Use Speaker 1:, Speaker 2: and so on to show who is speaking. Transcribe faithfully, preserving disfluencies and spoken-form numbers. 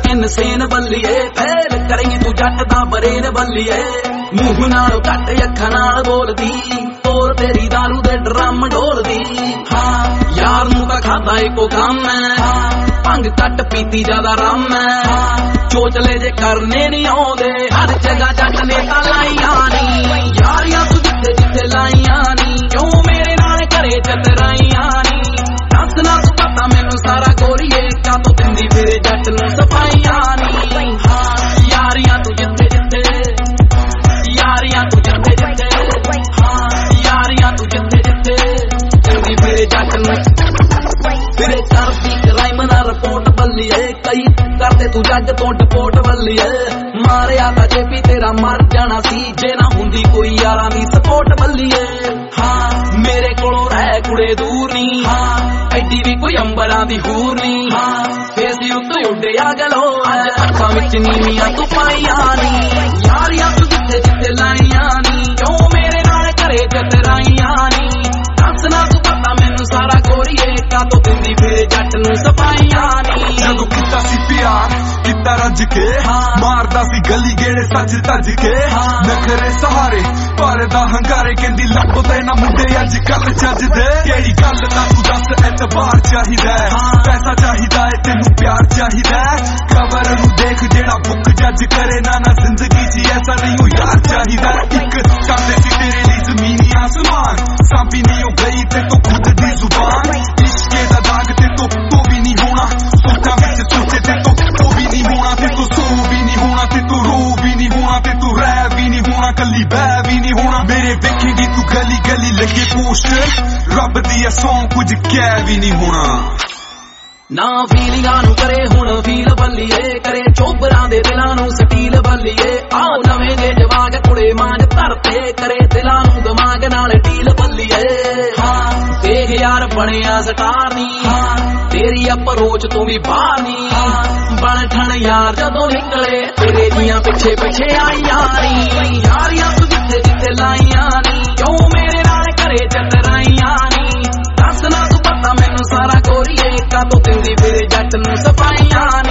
Speaker 1: insane ਬੱਲੀਏ fail ਕਰੇਂਗੀ ਤੂੰ ਜੱਟ ਦਾ ਬਰੇਨ ਬੱਲੀਏ ਮੂੰਹ ਨਾਲ ਘੱਟ ਅੱਖਾਂ ਨਾਲ ਬੋਲਦੀ ਤੋਰ ਤੇਰੀ ਦਾਰੂ ਦੇ ਡਰਮ ਡੋਲਦੀ ਹਾਂ ਯਾਰ ਨੂੰ ਤਾਂ ਖਾਦਾ ਇੱਕੋ ਕੰਮ ਹੈ ਭੰਗ ਘੱਟ ਪੀਤੀ ਜ਼ਿਆਦਾ ਰਮ ਹੈ ਚੋਚਲੇ ਜੇ ਕਰਨੇ ਨਹੀਂ ਆਉਂਦੇ ਹਰ ਜਗ੍ਹਾ ਜੱਟ ਨੇ ਤਾਂ ਲਾਈਆਂ ਨੀ ਯਾਰੀਆਂ ਤੂੰ ਜਿੱਥੇ ਜਿੱਥੇ ਲਾਈਆਂ ਨੀ ਕਿਉਂ ਮੇਰੇ ਨਾਲ ਘਰੇ ਚਤਰਾਈਆਂ ਨੀ ਦੱਸਣਾ ਤੂੰ ਪਤਾ ਮੈਨੂੰ ਸਾਰਾ ਗੋਰੀਏ ਕਾਤੋਂ ਦਿੰਦੀ ਫਿਰੇ ਜੱਟ ਨੂੰ ਸਫਾਈਆਂ ਨੀ ਹਾਂ ਯਾਰੀਆਂ ਤੂੰ ਜਿੱਥੇ ਜਿੱਥੇ ਯਾਰੀਆਂ ਤੂੰ ਜਿੱਥੇ ਜਿੱਥੇ ਹਾਂ ਯਾਰੀਆਂ ਤੂੰ ਜਿੱਥੇ ਜਿੱਥੇ ਦਿੰਦੀ ਫਿਰੇ ਜੱਟ ਨੂੰ ਫਿਰੇ ਕਰਦੀ ਕ੍ਰਾਈਮ ਨਾਲ ਰਿਪੋਰਟ ਬੱਲੀਏ ਕਈ ਕਰਦੇ ਤੂੰ ਜੱਜ ਤੋਂ ਡਿਪੋਰਟ ਬੱਲੀਏ ਮਾਰਿਆ ਤਾਂ ਜੇਪੀ ਤੇਰਾ ਮਰ ਜਾਣਾ ਸੀ ਜੇ ਨਾ ਹੁੰਦੀ ਕੋਈ ਯਾਰਾਂ ਦੀ ਸਪੋਰਟ ਬੱਲੀਏ ਹਾਂ ਮੇਰੇ ਕੋਲੋਂ ਰਹਿ ਕੁੜੇ ਦੂਰ ਨੀ ਹਾਂ ਐਡੀ ਵੀ ਕੋਈ ਅੰਬਰਾਂ ਦੀ ਹੂਰ ਨੀ ਹਾਂ ਫੇਸੀ ਉੱਤੇ ਉੱਡਿਆ ਗਲੋ ਅੱਜ ਅੱਖਾਂ ਵਿੱਚ ਨੀਵੀਆਂ ਤੂੰ ਪਾਈਆਂ ਨੀ ਯਾਰੀਆਂ ਤੂੰ ਜਿੱਥੇ ਜਿੱਥੇ ਲਾਈਆਂ ਨੀ ਕਿਉਂ ਮੇਰੇ ਨਾਲ ਘਰੇ ਚਤਰਾਈਆਂ ਨੀ ਦੱਸਣਾ ਤੂੰ ਪਤਾ ਮੈਨੂੰ ਸਾਰਾ ਗੋਰੀਏ ਕਾਤੋਂ ਦਿੰਦੀ ਫਿਰੇ ਜੱਟ ਨੂੰ ਸਫਾਈਆਂ ਨੀ
Speaker 2: ਜਦੋਂ ਕੀਤਾ ਸੀ ਪਿਆਰ ਕੀਤਾ ਰੱਜ ਕੇ ਮਾਰਦਾ ਸੀ ਗਲੀ ਗੇੜੇ ਸੱਜ ਧੱਜ ਕੇ ਨਖਰੇ ਸਹਾਰੇ ਭਰਦਾ ਹੰਗਾਰੇ ਕਹਿੰਦੀ ਲੱਭ ਤੇ ਨਾ ਮੁੰਡੇ ਅੱਜ ਕੱਲ ਚੱਜਦੇ ਕਿਹੜੀ ਗੱਲ ਦਾ ਤੂੰ ਦੱਸ ਐਤਬਾਰ ਚਾਹੀਦਾ ਪੈਸਾ ਚਾਹੀਦਾ ਏ ਤੈਨੂੰ ਪਿਆਰ ਚਾਹੀਦਾ ਖਬਰ ਨੂੰ ਦੇਖ ਜਿਹੜਾ ਬੁੱਕ ਜੱਜ ਕਰੇ ਨਾ ਨਾ ਜ਼ਿੰਦਗੀ ਸੀ ਐਸਾ ਨਹੀਂ ਉਹ ਯਾਰ ਚਾਹੀਦਾ ਇੱਕ ਕੰਦੇ ਸੀ ਤੇਰੇ ਲਈ ਜ਼ਮੀਨੀ ਆਸਮਾਨ ਸਾਂਭੀ ਨਹੀਂ ਹੋ ਗਈ ਤੇ ਤੂੰ ਖੁਦ ਦੀ ਜ਼ੁਬਾਨ ਇਸ਼ਕੇ ਦਾ ਦਾਗ ਤੇ ਤੂੰ ਤੂੰ ਵੀ ਨਹੀਂ ਹੋਣਾ ਸੋਚਾਂ ਵਿੱਚ ਸੋਚੇ ਤੇ ਤੂੰ ਤੂੰ ਵੀ ਨਹੀਂ ਹੋਣਾ ਤੇ ਤੂੰ ਸੂ ਵੀ ਨਹੀਂ ਹੋਣਾ ਤੇ ਤੂੰ ਰੂ ਵੀ ਨਹੀਂ ਹੋਣਾ ਤੇ ਤੂੰ ਰਹਿ ਵੀ ਨਹੀਂ ਹੋਣਾ ਕੱਲੀ ਬਹਿ ਵੀ ਨਹੀਂ ਹੋਣਾ ਮੇਰੇ ਵੇਖੇਂਗੀ ਤੂੰ ਗਲੀ ਗਲੀ ਲੱਗੇ ਪੋਸਟਰ ਰੱਬ ਦੀ ਸੌਂ ਕੁਝ ਕਹਿ ਵੀ ਨਹੀਂ ਹੋਣਾ
Speaker 1: ਨਾ ਫੀਲਿੰਗਾਂ ਨੂੰ ਕਰੇ ਹੁਣ ਫੀਲ ਬੱਲੀਏ ਕਰੇ ਚੋਬਰਾਂ ਦੇ ਦਿਲਾਂ ਨੂੰ ਸਟੀਲ ਬੱਲੀਏ ਆਹ ਨਵੇਂ ਦੇ ਜਵਾਗ ਕੁੜੇ ਮਾਂਜ ਧਰਤੇ ਕਰੇ ਦਿਲਾਂ ਨੂੰ ਦਿਮਾਗ ਨਾਲ ਢੀਲ ਬੱਲੀਏ ਹਾਂ ਦੇਖ ਯਾਰ ਬਣਿਆ ਸਟਾਰ ਨੀ ਤੇਰੀ ਅਪਰੋਚ ਤੋਂ ਵੀ ਬਾਹਰ ਨੀ ਬਣ ਠਣ ਯਾਰ ਜਦੋਂ ਨਿਕਲੇ ਤੇਰੇ ਦੀਆਂ ਪਿੱਛੇ ਪਿੱਛੇ ਆਈਆਂ ਨੀ ਯਾਰੀਆਂ ਤੂੰ ਜਿੱਥੇ ਜਿੱਥੇ ਲਾਈਆਂ ਨੀ ਕਿਉਂ ਮੇਰੇ ਨਾਲ ਘਰੇ ਚਤਰਾਈਆਂ ਨੀ ਦੱਸਣਾ ਤੂੰ ਪਤਾ ਮੈਨੂੰ ਸਾਰਾ ਗੋਰੀਏ ਕਾਤੋਂ ਦਿੰਦੀ ਫਿਰੇ ਜੱਟ ਨੂੰ ਸਫਾਈਆਂ ਨੀ